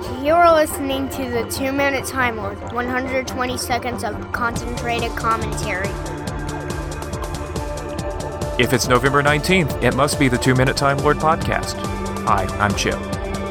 You're listening to the 2-Minute Time Lord, 120 seconds of concentrated commentary. If it's November 19th, it must be the 2-Minute Time Lord podcast. Hi, I'm Chip.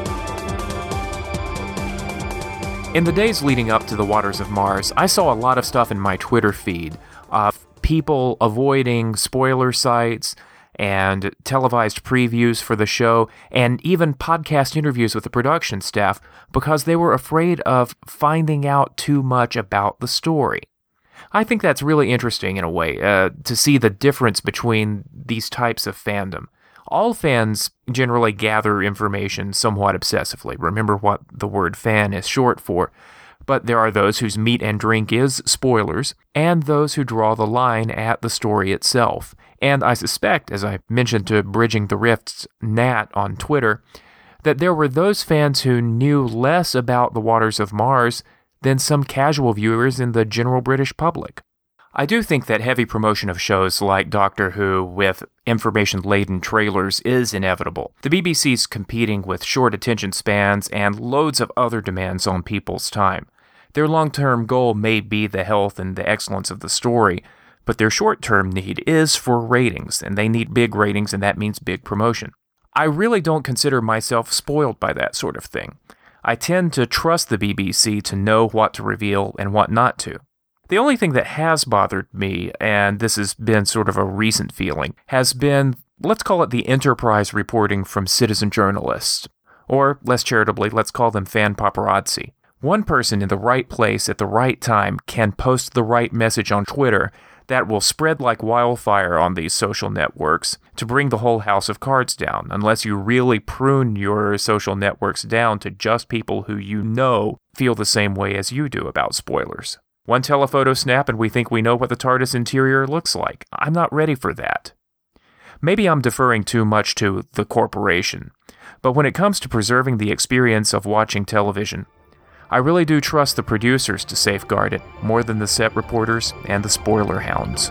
In the days leading up to the Waters of Mars, I saw a lot of stuff in my Twitter feed of people avoiding spoiler sites and televised previews for the show, and even podcast interviews with the production staff because they were afraid of finding out too much about the story. I think that's really interesting in a way, to see the difference between these types of fandom. All fans generally gather information somewhat obsessively. Remember what the word fan is short for. But there are those whose meat and drink is spoilers, and those who draw the line at the story itself. And I suspect, as I mentioned to Bridging the Rift's Nat on Twitter, that there were those fans who knew less about the Waters of Mars than some casual viewers in the general British public. I do think that heavy promotion of shows like Doctor Who with information-laden trailers is inevitable. The BBC's competing with short attention spans and loads of other demands on people's time. Their long-term goal may be the health and the excellence of the story, but their short-term need is for ratings, and they need big ratings, and that means big promotion. I really don't consider myself spoiled by that sort of thing. I tend to trust the BBC to know what to reveal and what not to. The only thing that has bothered me, and this has been sort of a recent feeling, has been, let's call it the enterprise reporting from citizen journalists. Or, less charitably, let's call them fan paparazzi. One person in the right place at the right time can post the right message on Twitter that will spread like wildfire on these social networks to bring the whole house of cards down, unless you really prune your social networks down to just people who you know feel the same way as you do about spoilers. One telephoto snap and we think we know what the TARDIS interior looks like. I'm not ready for that. Maybe I'm deferring too much to the corporation, but when it comes to preserving the experience of watching television, I really do trust the producers to safeguard it more than the set reporters and the spoiler hounds.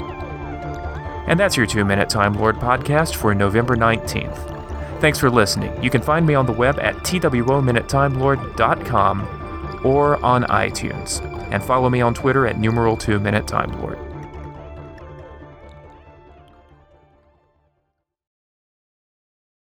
And that's your 2-Minute Time Lord podcast for November 19th. Thanks for listening. You can find me on the web at twominutetimelord.com or on iTunes. And follow me on Twitter at numeral 2-Minute Time Lord.